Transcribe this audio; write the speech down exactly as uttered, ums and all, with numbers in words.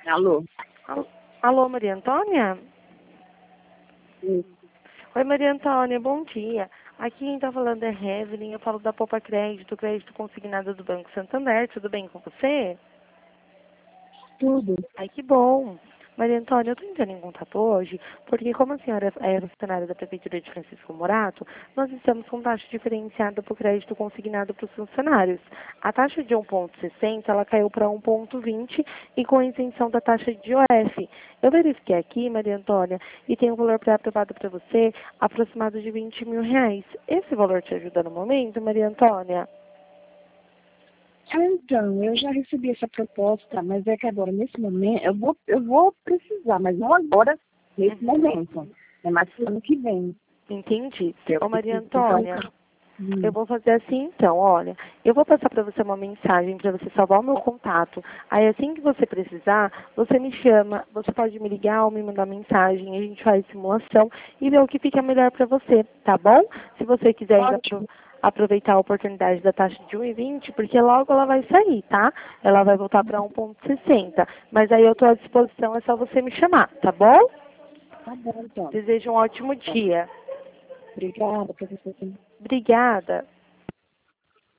Alô? Al- Alô, Maria Antônia? Sim. Oi, Maria Antônia, bom dia. Aqui quem está falando é Evelyn, eu falo da Poupa Crédito, crédito consignado do Banco Santander. Tudo bem com você? Tudo. Ai, que bom. Maria Antônia, eu estou entrando em contato hoje, porque como a senhora é funcionária da Prefeitura de Francisco Morato, nós estamos com taxa diferenciada para o crédito consignado para os funcionários. A taxa de um vírgula sessenta, ela caiu para um vírgula vinte e com a isenção da taxa de I O F. Eu verifiquei aqui, Maria Antônia, e tem um valor pré-aprovado para você aproximado de vinte mil reais. Esse valor te ajuda no momento, Maria Antônia? Ah, então, eu já recebi essa proposta, mas é que agora, nesse momento, eu vou, eu vou precisar, mas não agora, nesse Uhum. momento. É mais pro ano que vem. Entendi. Eu Ô, Maria preciso comprar um Antônia, carro. Hum. eu vou fazer assim então, olha, eu vou passar para você uma mensagem para você salvar o meu contato. Aí assim que você precisar, você me chama, você pode me ligar ou me mandar mensagem, a gente faz simulação e vê o que fica melhor para você, tá bom? Se você quiser ainda apro- Ótimo. aproveitar a oportunidade da taxa de um vírgula vinte, porque logo ela vai sair, tá? Ela vai voltar para um vírgula sessenta, mas aí eu estou à disposição, é só você me chamar, tá bom? Tá bom, então. Desejo um ótimo dia. Obrigada, professor. Obrigada.